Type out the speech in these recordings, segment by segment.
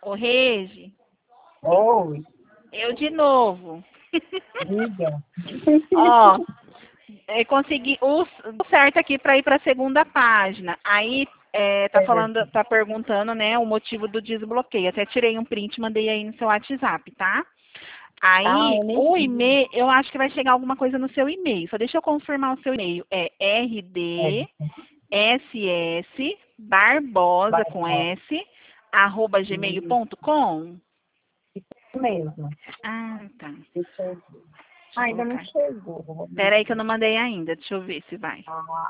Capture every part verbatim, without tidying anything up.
Ô, Regi, Oi, eu de novo. diga. Ó, é, consegui o o certo aqui para ir para a segunda página. Aí é, tá falando, Certo. tá perguntando, né, o motivo do desbloqueio. Até tirei um print, mandei aí no seu WhatsApp, tá? Ah, Aí eu nem o vi. e-mail, eu acho que vai chegar alguma coisa no seu e-mail. Só deixa eu confirmar o seu e-mail. É R D Certo. S S Barbosa Vai, com vai. S arroba gmail Isso ponto com. mesmo. Ah, tá. Deixa eu ver. Deixa Ah, eu ainda não colocar. chegou. Pera aí que eu não mandei ainda. Deixa eu ver se vai. Ah,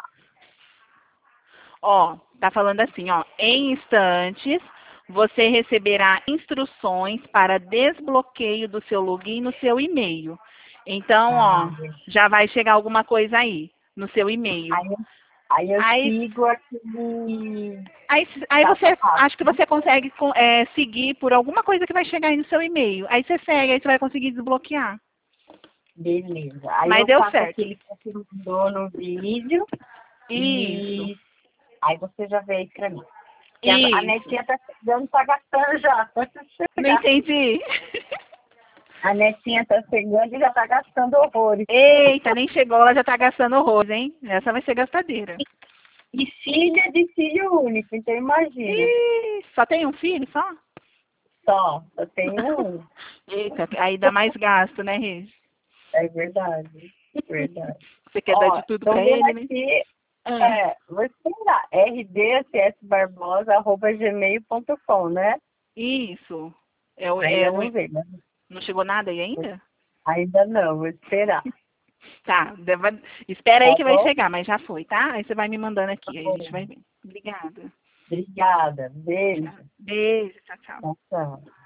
Ó, tá falando assim, ó. Em instantes, você receberá instruções para desbloqueio do seu login no seu e-mail. Então, ó, ah, já vai chegar alguma coisa aí no seu e-mail. aí, eu- aí eu Aí, sigo aquele aí, aí passo a você, passo, acho que né? você consegue co- é, seguir por alguma coisa que vai chegar aí no seu e-mail. Aí você segue, aí você vai conseguir desbloquear. Beleza. Aí Mas eu deu faço certo. aquele que você mandou no vídeo Isso, e aí você já vê aí pra mim. Que a, a isso. netinha tá chegando, tá gastando já. Pode Não chegar. entendi. A netinha tá chegando e já tá gastando horrores. Eita, nem chegou, ela já tá gastando horrores, hein? Essa vai ser gastadeira. E filha de filho único, então imagina. Ih, só tem um filho, só? Só, só tenho um. Eita, aí dá mais gasto, né, Regi? É verdade, verdade. Você quer dar Ó, de tudo tô pra vendo ele, né? aqui, Ah, é, vou esperar, r d s s barbosa arroba gmail ponto com, né? isso. É, o- é, Ainda o- não veio, né? não chegou nada aí ainda? Ainda não, vou esperar. Tá, deve- espera aí Tá que vai bom? chegar, mas já foi, tá? Aí você vai me mandando Tá aqui, aí a gente bom. vai ver. Obrigada. Obrigada. Tchau. Beijo. Beijo, tchau, tchau. Tchau, tchau.